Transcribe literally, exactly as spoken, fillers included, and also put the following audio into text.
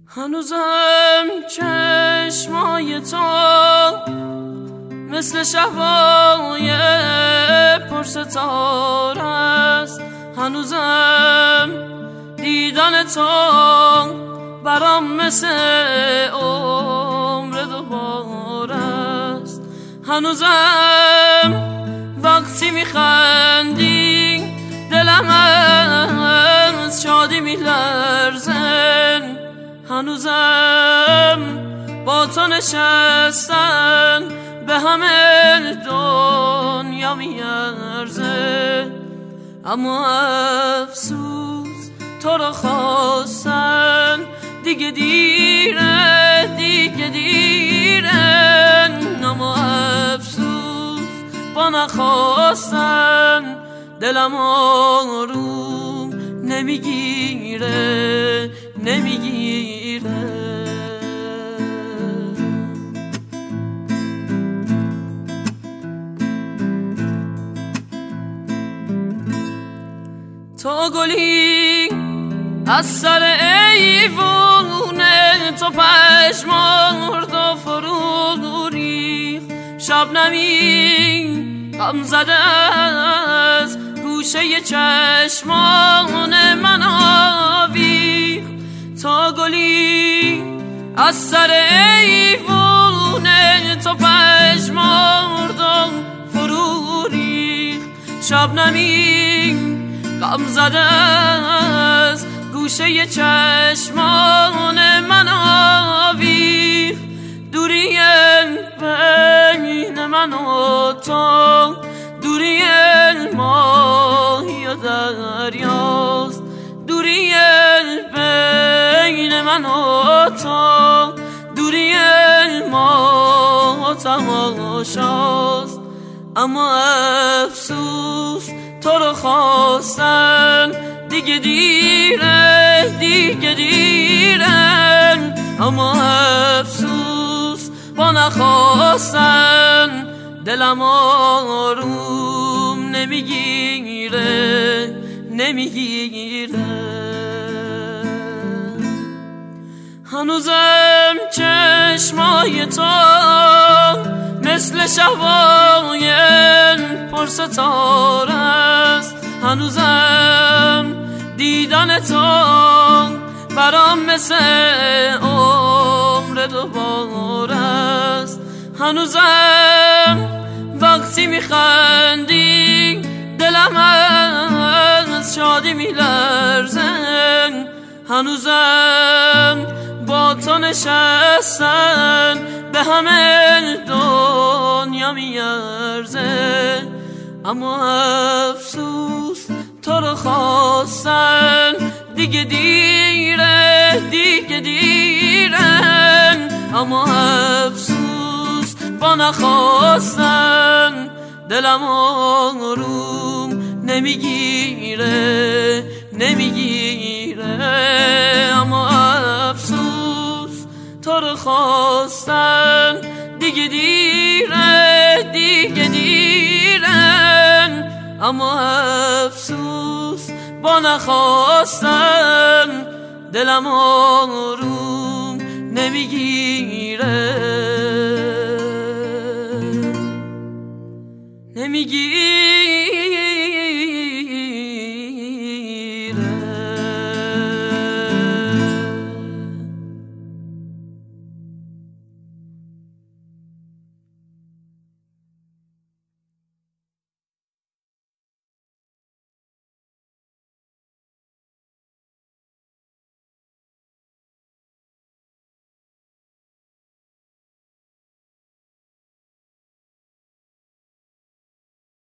هنوزم چشمای تو مثل شبای پرستاره است. هنوزم دیدن تو برام مثل عمر دوباره است. هنوزم وقتی میخندی دلم از شادی میلرزن. هنوزم با تو نشستن به همه دنیا میارزه. اما افسوس تو رو خواستن دیگه دیره دیگه دیرن. اما افسوس با نخواستن دلم آروم نمیگیره نمیگیره. تو گلی از سر ایوونه، تو پشمرد و فرو ریخت. شبنمی غم زده از گوشه چشمان من آویخت. تو گلی از سر ایوونه، تو پشمرد و فرو ریخت. شبنمی غم زده از گوشه چشمان من آویخت. دوری بین من و تو دوری ماهی و دریاست. دوری بین من و تو دوری ماه و تماشاست. اما افسوس تو رو خواستن دیگه دیره دیگه دیرن. اما افسوس با نخواستن دلم آروم نمیگیره نمیگیره. هنوزم چشمای تو مثل شبای پرستاره است. هنوزم دیدن تو برام مثل عمر دوباره است. هنوزم وقتی میخندی دلم از شادی میلرزن. هنوزم با تو نشستن به همه دنیا میارزه. اما افسوس تو رو خواستن دیگه دیره دیگه دیرن. اما افسوس با نخواستن دلم آروم نمیگیره نمیگیره. اما افسوس تو رو خواستن دیگه دیره دیگه دیرن. اما افسوس با نخواستن دلم آروم نمیگیره